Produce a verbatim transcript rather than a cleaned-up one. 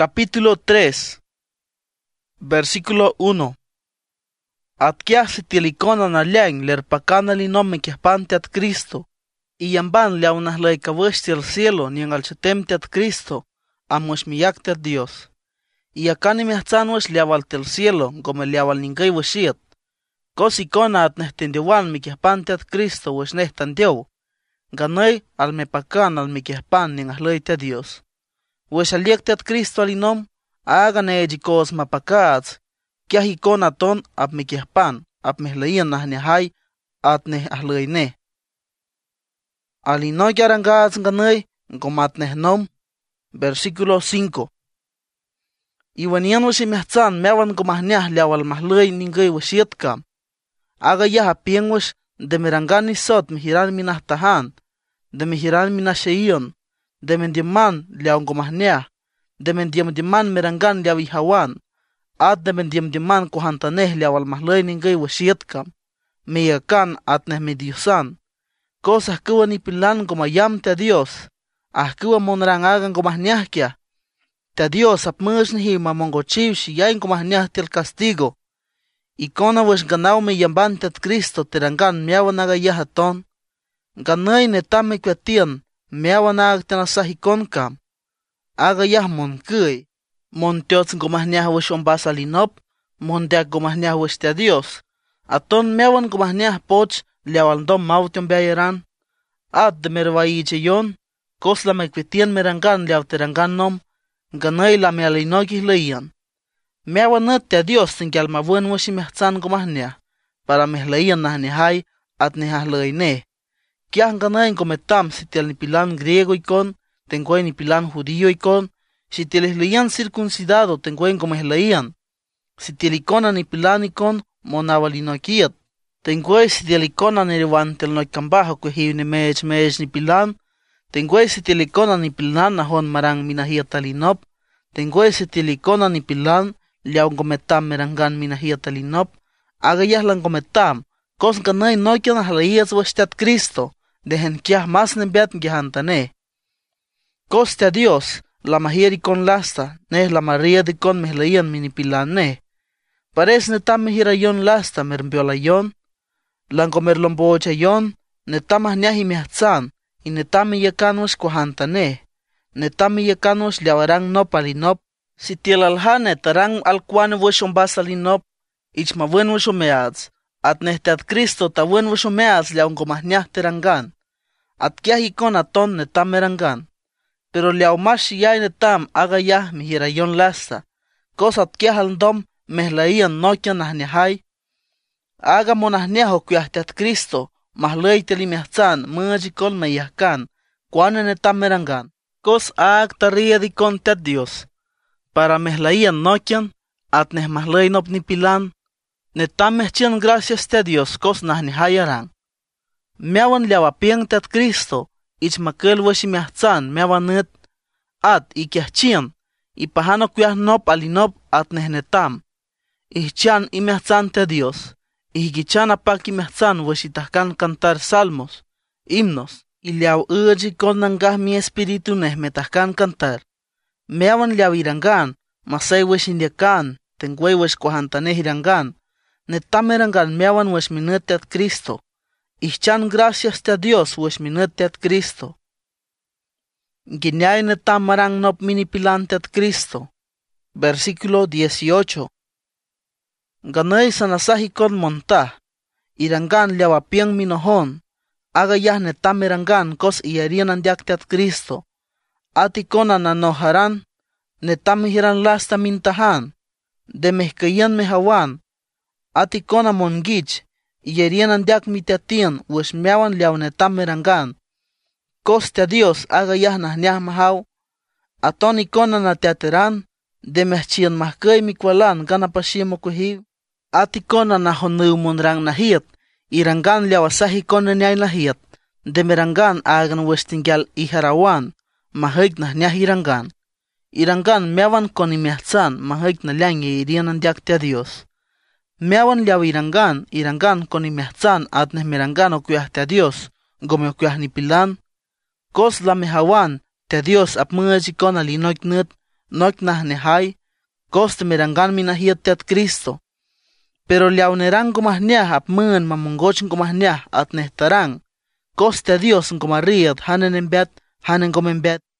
Capítulo tres, versículo uno. Atkiah sitielicona naliang lerpacana linome kiahpante at Cristo, y yamban leaunas laicavesti al cielo ni en al chetemte at Cristo, amush miyakte at Dios. Y acani miahtzanwes leavalte al cielo, como leaval ningay washiat. Cosicona at nehtendiwan mi kiahpante at Cristo wes nehtandiau. Ganay al mepacan al mi kiahpan ning ahlaite a Dios. Wes aliekte at Cristo alinom, hagan ejikos mapakats, kiah ikon aton ap mi kiahpan, ap mehlayan nahnehay at neh ahlayne. Alinoy arangats ganay, gomat nehnom, versículo cinco. Y wanian wasi mehtzan mewan gomahniah leawal mahlay ningay wasietkam. Aga yah apien was de merangani sot mihiran minahtahan, de mihiran minashayon, de mendiaman leawan gomahniah, de mendiam-diaman merangan leawihawan, at de mendiam-diaman kuhantaneh leawal mahlay ningay wasietkam, meyakan at neh mediosan. Cosas kuwa ni pilan gomayam te Dios, ah kuwa monrangagan gomahniah kia. Te Dios ap mush nihi mamongochiv shiyain gomahniah til castigo. Ikona wes ganao me yamban tet Cristo terangan meawan agayahaton. Ganay netame kwetian meawan agtenasah ikon kam. Agayah mon kuy. Mon teots gomahniah wes ombas alinop, mon deak gomahniah wes te Dios. Aton meawan gomahniah poch leawaldom maution beayeran. At de mervaicheyon, kos la mekwetian merangan leaw terangan nom, ganay la me alinogih leian. Meawan net te Dios tin gyal mabuen wes imehtzan gomahniah, para mehleian nahnehay at nehahleine. Kiah ganay gometam si tel nipilan griego ikon, tengoy nipilan judío ikon, si telehleian circuncidado tengoy gomehleian, si telikona nipilan ikon monawalinokiat, tengoy si telikona niriwan telnoikambajo kwehiw ni mej mej nipilan, tengoy si telikona nipilan nahon marang minahiatalinop, tengoy si telikona nipilan liaw gometam merangan minahiatalinop, agayah lang gometam, kos ganay noikyan ahalayas wastat Cristo, dehen kiah mas nembeat ngihantane. Kos te Dios, la mahieri con lasta, neh la María de con mehlayan minipilan ne. Pares netam mehirayon lasta mermbiolayon, langomerlombochayon, netam ahniahi mehatzan, y netam meyakanwas kuhantane, netam meyakanwas liawarang nop alinop, si tielalhane tarang alkuane weshon basalinop, ich mabuen weshon meats, at nehtat Cristo tabuen weshon meats liawan gomahniah terangan, at kiah ikon aton netam merangan. Pero liaw mas yay netam agayah mihirayon lasta, kos at kiah aldom mehlayan nokyan nahniahay, aga monahniaho kuyahtat Cristo, mahlay telimehtzan mujikol meyahkan, kuane netam merangan, kos ag taria di kontet Dios, para mehlayan nokyan, at neh mahlay nop nipilan, netam mehchian gracias te Dios, kos nahnihayaran. Meawan liawapiang tet Cristo, ich makel washi mehatzan meawan net, at ikiahchian, ipahano kuyah nop alinop at nehnetam, ihchan imehatzan te Dios, ihgichan apak imehatzan washitahkan cantar salmos, himnos, y liaw uji kon nangah mi espiritu nehmetahkan cantar. Meawan liaw irangan, masay washindiakan, tengway wash kuhantaneh irangan, netam erangan meawan wash minut at Cristo, ihchan gracias te Dios wash minut at Cristo. Ginyay netam marang nop minipilante at Cristo. Versículo dieciocho. Ganay sanasah ikon montah, irangan liawapiang minohon, agayah netam erangan kos iyarian andiakte at Cristo, at ikon ananoharan, netam hiran lasta mintahan, de mehkayan mehawan, at ikon amongich, iyarian andiak mitatian, wes meawan liaw netam merangan, kos te Dios agayah nahniah mahaw, aton ikon anateateran, de mehchian mahkay mikwalan ganapashimo kuhiw, at ikon anahonu monrang nahiat, irangan liawasah ikon nanyay lahiat, de merangan agan westingyal iharawan, mahig nahniah irangan. Irangan meawan kon imiahtzan, mahig nalyang irian andiak te Dios. Meawan liaw irangan, irangan kon imiahtzan at neh merangan o kuyah te Dios, gome o kuyah nipilan, kos la mehawan, te Dios ap mujikon alinoik nut, noik najnehay, coste merangan minahiet teat Cristo. Pero liaunerang gomahniah apmön mamongoch gomahniah at nehtarang, coste a Dios gomariat hanen embeat hanen gomembeat.